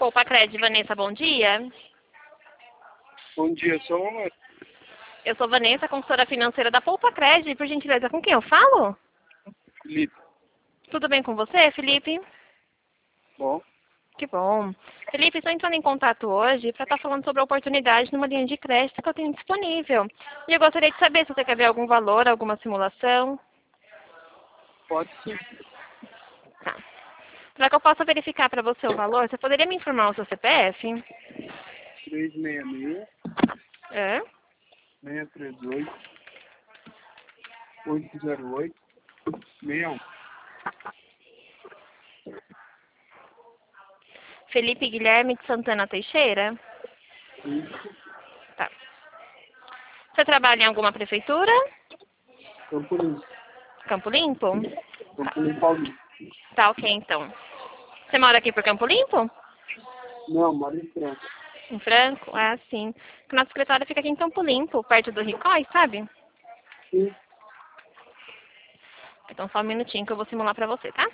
Poupa Cred, Vanessa, bom dia. Bom dia, Eu sou Vanessa, consultora financeira da Poupa Cred. Por gentileza, com quem eu falo? Felipe. Tudo bem com você, Felipe? Bom, Que bom. Felipe, estou entrando em contato hoje para estar falando sobre a oportunidade numa linha de crédito que eu tenho disponível. E eu gostaria de saber se você quer ver algum valor, alguma simulação. pode sim. Tá. Para que eu possa verificar para você o valor, você poderia me informar o seu CPF? 366 É? 638 808 61. Felipe Guilherme de Santana Teixeira? Isso. Tá. Você trabalha em alguma prefeitura? Campo Limpo. Campo Limpo? Campo Limpo Paulista. Tá, ok, então. Você mora aqui por Campo Limpo? Não, moro em Franca. Em Franco? Ah, sim. O nosso escritório fica aqui em Campo Limpo, perto do Ricói, sabe? Sim. Então só um minutinho que eu vou simular pra você, tá?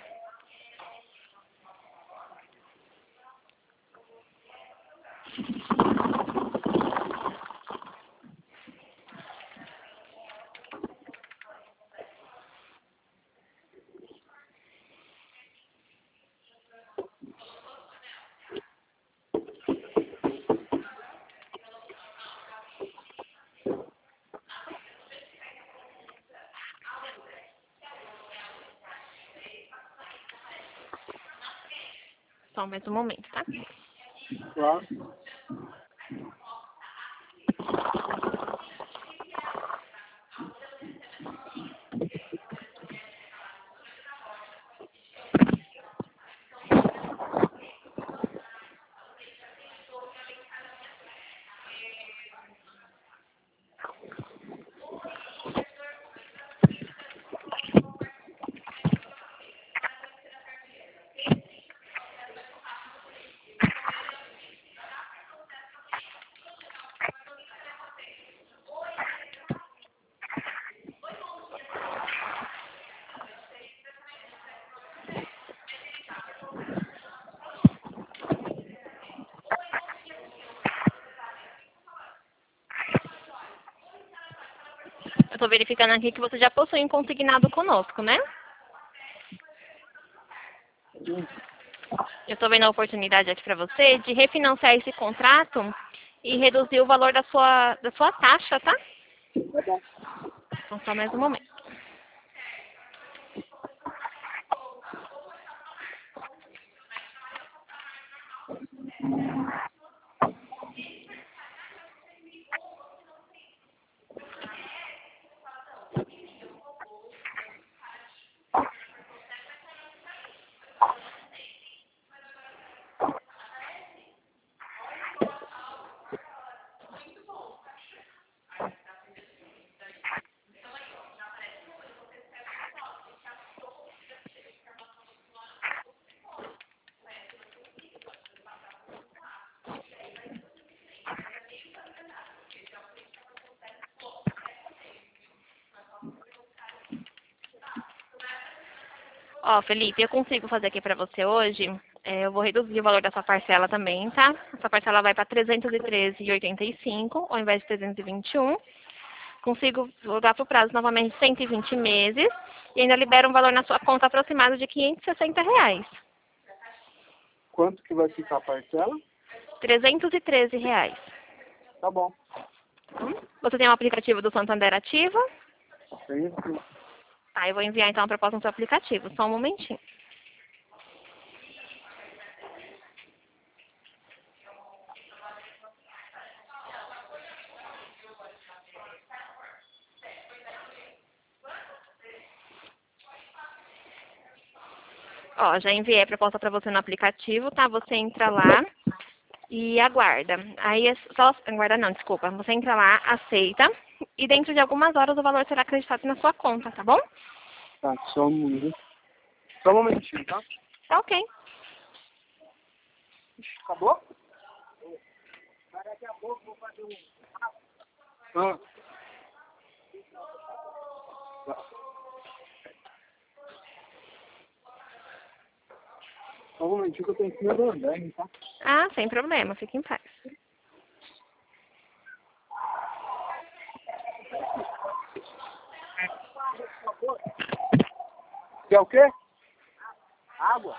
Só mais um momento, tá? Claro. Eu tô verificando aqui que você já possui um consignado conosco, né? Sim. Eu tô vendo a oportunidade aqui pra você de refinanciar esse contrato e reduzir o valor da sua taxa, tá? Tá bom. Então só mais um momento. Ó, Felipe, eu consigo fazer aqui pra você hoje. Eu vou reduzir o valor da sua parcela também, tá? Essa parcela vai para 313,85 ao invés de 321. Consigo jogar para o prazo novamente de 120 meses e ainda libera um valor na sua conta aproximado de R$ 560. Quanto que vai ficar a parcela? R$ 313. Tá bom. Você tem um aplicativo do Santander ativo? Tem sim. Tá, eu vou enviar então a proposta no seu aplicativo. Só um momentinho. Ó, já enviei a proposta para você no aplicativo, tá? Você entra lá e aguarda. Aí é só aguarda não, desculpa. Você entra lá, aceita e dentro de algumas horas o valor será acreditado na sua conta, tá bom? Tá, só um minuto. Só um momentinho, tá? Tá ok. Acabou? Daqui a pouco vou fazer um... Ah. Tá. Só um momentinho que eu tô em cima do andar, tá? Ah, sem problema, fique em paz. Quer o quê? Água.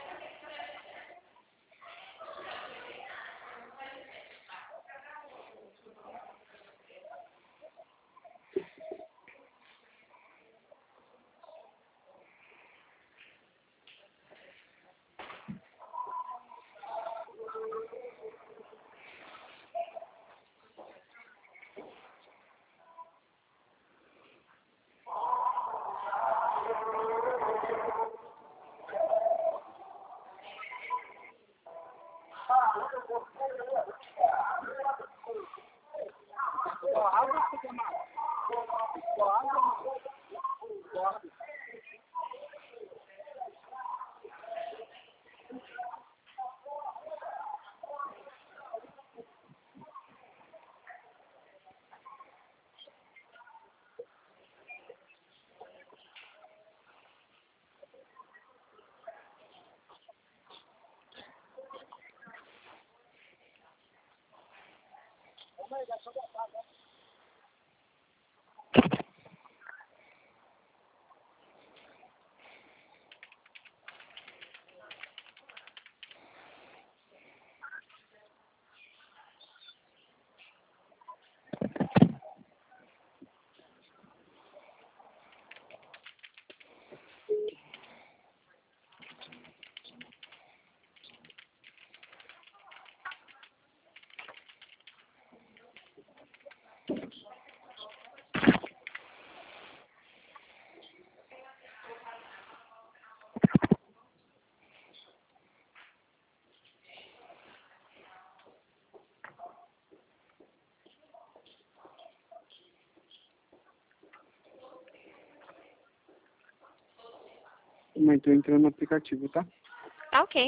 Mas tô entrando no aplicativo, tá? Tá ok.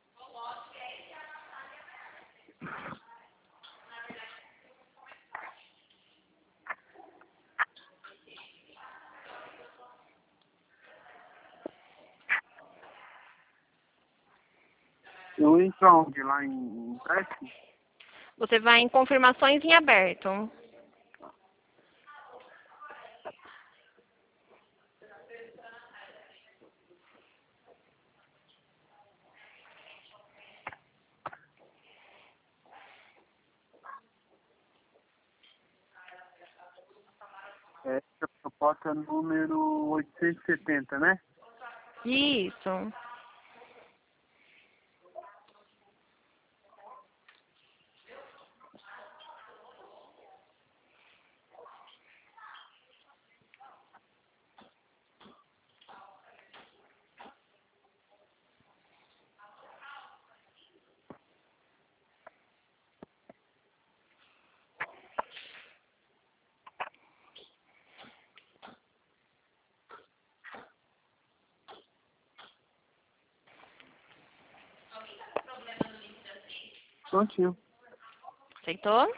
Eu entro onde? Lá em empréstimo? Você vai em confirmações em aberto. É, a porta número 870, né? Isso. Prontinho. Aceitou?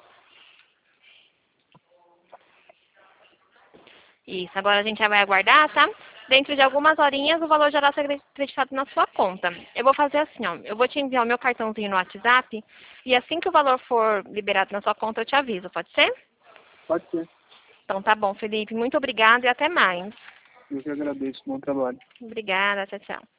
Isso. Agora a gente já vai aguardar, tá? Dentro de algumas horinhas o valor já vai ser acreditado na sua conta. Eu vou fazer assim, ó. Eu vou te enviar o meu cartãozinho no WhatsApp e assim que o valor for liberado na sua conta eu te aviso, pode ser? Pode ser. Então tá bom, Felipe. Muito obrigada e até mais. Eu que agradeço. Bom trabalho. Obrigada, tchau, tchau.